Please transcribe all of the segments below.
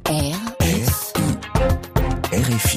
RFI.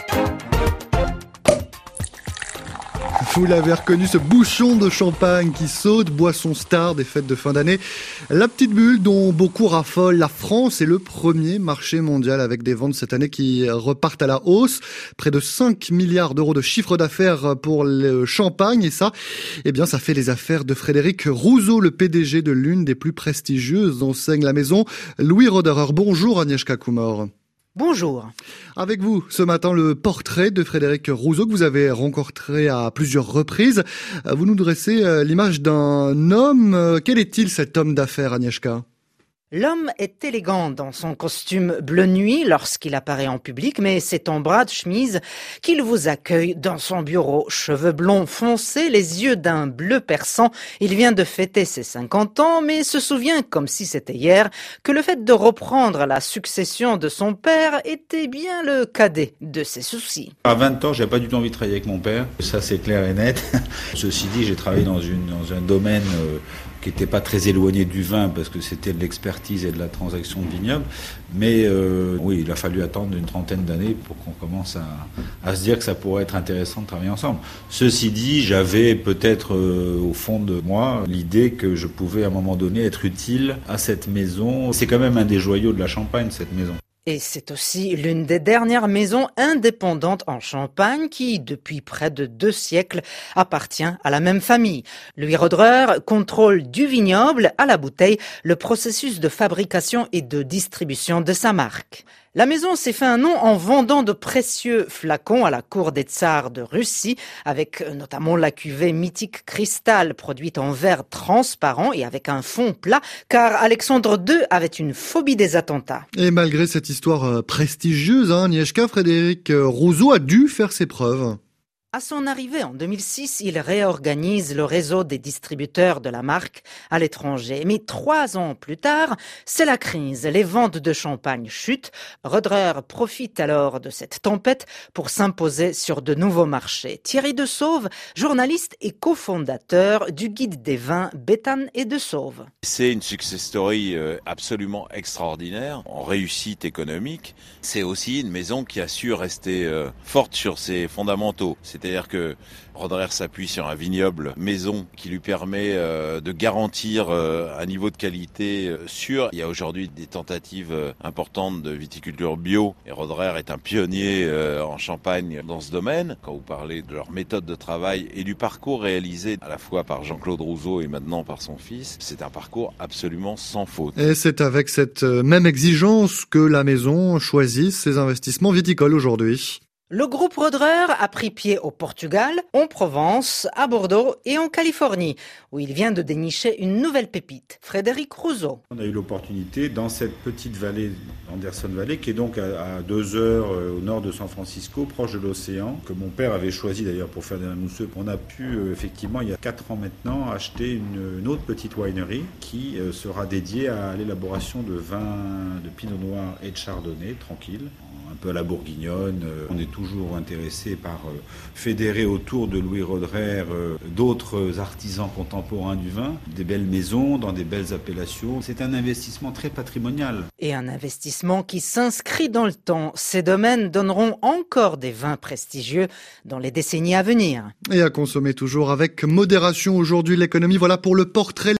Vous l'avez reconnu, ce bouchon de champagne qui saute, boisson star des fêtes de fin d'année. La petite bulle dont beaucoup raffolent. La France est le premier marché mondial avec des ventes cette année qui repartent à la hausse. Près de 5 milliards d'euros de chiffre d'affaires pour le champagne. Et ça, ça fait les affaires de Frédéric Rouzeau, le PDG de l'une des plus prestigieuses enseignes La Maison, Louis Roederer. Bonjour Agnieszka Kumor. Bonjour. Avec vous, ce matin, le portrait de Frédéric Rouzeau que vous avez rencontré à plusieurs reprises. Vous nous dressez l'image d'un homme. Quel est-il cet homme d'affaires, Agnieszka ? L'homme est élégant dans son costume bleu nuit lorsqu'il apparaît en public, mais c'est en bras de chemise qu'il vous accueille dans son bureau. Cheveux blonds foncés, les yeux d'un bleu perçant. Il vient de fêter ses 50 ans, mais se souvient, comme si c'était hier, que le fait de reprendre la succession de son père était bien le cadet de ses soucis. À 20 ans, j'avais pas du tout envie de travailler avec mon père. Ça, c'est clair et net. Ceci dit, j'ai travaillé dans un domaine qui n'était pas très éloigné du vin parce que c'était de l'expertise et de la transaction de vignoble. Mais oui, il a fallu attendre une trentaine d'années pour qu'on commence à se dire que ça pourrait être intéressant de travailler ensemble. Ceci dit, j'avais peut-être au fond de moi l'idée que je pouvais à un moment donné être utile à cette maison. C'est quand même un des joyaux de la Champagne, cette maison. Et c'est aussi l'une des dernières maisons indépendantes en Champagne qui, depuis près de 2 siècles, appartient à la même famille. Louis Roederer contrôle du vignoble à la bouteille le processus de fabrication et de distribution de sa marque. La maison s'est fait un nom en vendant de précieux flacons à la cour des tsars de Russie, avec notamment la cuvée mythique Cristal, produite en verre transparent et avec un fond plat, car Alexandre II avait une phobie des attentats. Et malgré cette histoire prestigieuse, Agnieszka, Frédéric Rouzeau a dû faire ses preuves. À son arrivée en 2006, il réorganise le réseau des distributeurs de la marque à l'étranger. Mais 3 ans plus tard, c'est la crise. Les ventes de champagne chutent. Roederer profite alors de cette tempête pour s'imposer sur de nouveaux marchés. Thierry de Sauve, journaliste et cofondateur du guide des vins Béthane et de Sauve. C'est une success story absolument extraordinaire en réussite économique. C'est aussi une maison qui a su rester forte sur ses fondamentaux. C'est-à-dire que Roederer s'appuie sur un vignoble maison qui lui permet de garantir un niveau de qualité sûr. Il y a aujourd'hui des tentatives importantes de viticulture bio et Roederer est un pionnier en Champagne dans ce domaine. Quand vous parlez de leur méthode de travail et du parcours réalisé à la fois par Jean-Claude Rouzeau et maintenant par son fils, c'est un parcours absolument sans faute. Et c'est avec cette même exigence que la maison choisit ses investissements viticoles aujourd'hui. Le groupe Roederer a pris pied au Portugal, en Provence, à Bordeaux et en Californie, où il vient de dénicher une nouvelle pépite, Frédéric Rouzeau. On a eu l'opportunité dans cette petite vallée, Anderson Valley, qui est donc à 2 heures au nord de San Francisco, proche de l'océan, que mon père avait choisi d'ailleurs pour faire des vins mousseux. On a pu effectivement, il y a 4 ans maintenant, acheter une autre petite winery qui sera dédiée à l'élaboration de vins de pinot noir et de chardonnay, tranquille, un peu à la bourguignonne. On est toujours intéressé par fédérer autour de Louis Roederer d'autres artisans contemporains du vin, des belles maisons dans des belles appellations. C'est un investissement très patrimonial. Et un investissement qui s'inscrit dans le temps. Ces domaines donneront encore des vins prestigieux dans les décennies à venir. Et à consommer toujours avec modération aujourd'hui l'économie. Voilà pour le portrait.